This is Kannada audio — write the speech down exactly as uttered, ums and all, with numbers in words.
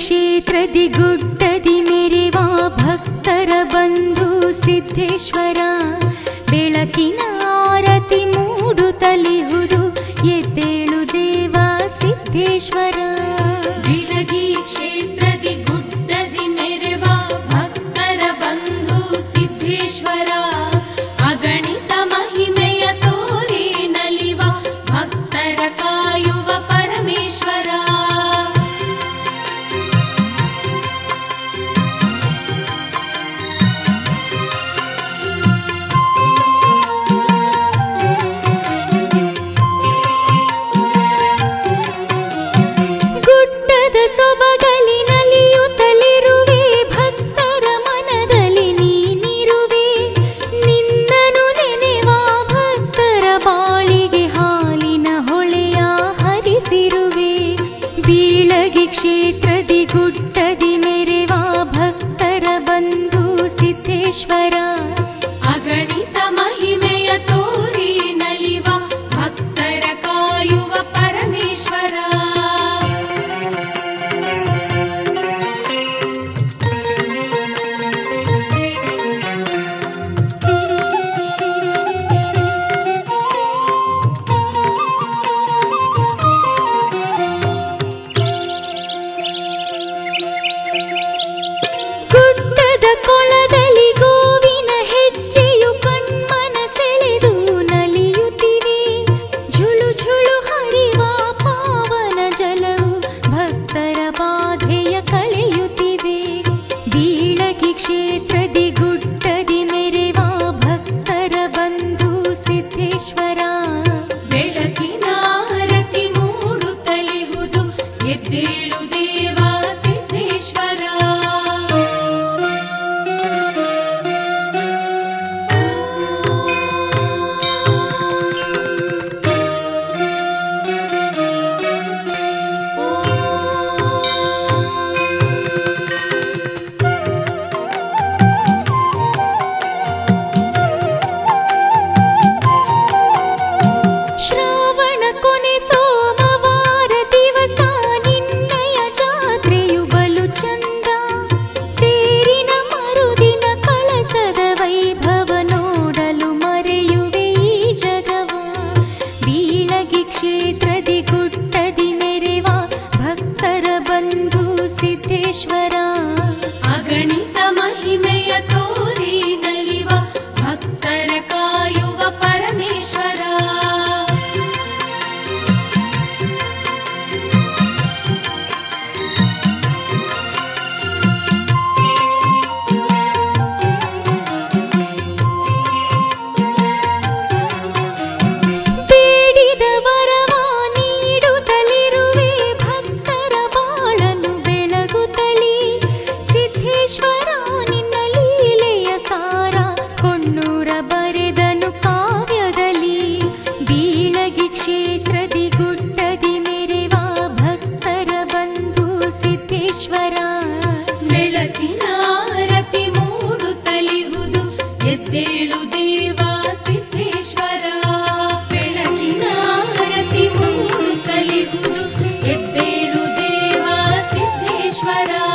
ಕ್ಷೇತ್ರದಿ ಗುಡ್ಡದಿ ಮೆರೆವ ಭಕ್ತರ ಬಂಧು ಸಿದ್ದೇಶ್ವರ. ಬೆಳಕಿನ ಆರತಿ ಮೂಡುತ್ತಲಿಹುದು ಎದ್ದೇಳು ದೇವ ಸಿದ್ದೇಶ್ವರ. ಬಿಳಗಿ ಕ್ಷೇತ್ರದಿ ಗುಡ್ಡದಿ ಮೆರೆವ ಭಕ್ತರ ಬಂಧು ಸಿದ್ದೇಶ್ವರ. ಅಗಣಿತ ಮಹಿಮೆಯ ತೋರಿ ನಲಿವ ಭಕ್ತರ ಕಾಯುವ ಪರಮೇಶ್ವರ. ಗುಡ್ಡದ ಸೊಬಗಲಿ ನಲಿಯುತ್ತಲಿರುವೆ ಭಕ್ತರ ಮನದಲ್ಲಿ ನೀನಿರುವೆ. ನಿನ್ನನು ನೆನೆವ ಭಕ್ತರ ಬಾಳಿಗೆ ಹಾಲಿನ ಹೊಳೆಯ ಹರಿಸಿರುವೆ. ಬೀಳಗಿ ಕ್ಷೇತ್ರದಿ ಗುಡ್ಡದಿ ಮೆರೆವ ಭಕ್ತರ ಬಂಧು ಸಿದ್ದೇಶ್ವರ. ಅಗಣಿತ ಮಹಿಮೆಯ ತೋರಿ ನಲಿವ ಭಕ್ತರ ಕಾಯುವ ಪರಮೇಶ್ವರ. ಗುಡ್ಡದ ಕೊಳದಲ್ಲಿ ಗೋವಿನ ಹೆಜ್ಜೆಯು ಕಣ್ಮನ ಸೆಳೆದು ನಲಿಯುತ್ತಿವೆ. ಝುಳು ಝುಳು ಹರಿವ ಪಾವನ ಜಲವು ಭಕ್ತರ ಬಾಧೆಯ ಕಳೆಯುತ್ತಿವೆ. ಬೀಳಗಿ ಕ್ಷೇತ್ರದಿ ಗುಡ್ಡದಿ ಮೆರೆವ ಭಕ್ತರ ಬಂಧು ಸಿದ್ದೇಶ್ವರ. ಬೆಳಕಿನ ಆರತಿ ಮೂಡುತ್ತಲಿಹುದು ಎದ್ದೇಳು ದೇವ ಸಿದ್ದೇಶ್ವರ. ಶ್ರಾವಣ ಕೊನೆ ಸೋಮವಾರ ದಿವಸ ನಿನ್ನಯ ಜಾತ್ರೆಯು ಬಲು ಚಂದ. ತೇರಿನ ಮರುದಿನ ಕಳಸದ ವೈಭವ ನೋಡಲು ಮರೆಯುವೆ ಈ ಜಗವ. ಬೀಳಗಿ ಕ್ಷೇತ್ರದಿ ಗುಡ್ಡದಿ ಮೆರೆವ ಭಕ್ತರ ಬಂಧು ಸಿದ್ದೇಶ್ವರ. ಅಗಣಿತ ಮಹಿಮೆಯ ತೋರಿ ನಲಿವ ಭಕ್ತರ ಕಾಯುವ ಪರಮೇಶ್ವರ. ಬೇಡಿದ ವರವ ನೀಡುತ್ತಲಿರುವೆ ಭಕ್ತರ ಬಾಳನ್ನು ಬೆಳಗುತ್ತಲಿ. ಸಿದ್ದೇಶ್ವರ ನಿನ್ನ ಲೀಲೆಯ ಸಾರ ಕೊಣ್ಣೂರ ಬರೆದನು ಕಾವ್ಯದಲ್ಲಿ. ಬೀಳಗಿ ಕ್ಷೇತ್ರದಿ ಗುಡ್ಡದಿ ಮೆರೆವ ಭಕ್ತರ ಬಂಧು ಸಿದ್ದೇಶ್ವರ. ಬೆಳಕಿನ ಆರತಿ ಮೂಡುತ್ತಲಿಹುದು ಎದ್ದೇಳು ದೇವ ಸಿದ್ದೇಶ್ವರ. ಬೆಳಕಿನ ಆರತಿ ಮೂಡುತ್ತಲಿಹುದು ಎದ್ದೇಳು ದೇವ ಸಿದ್ದೇಶ್ವರ.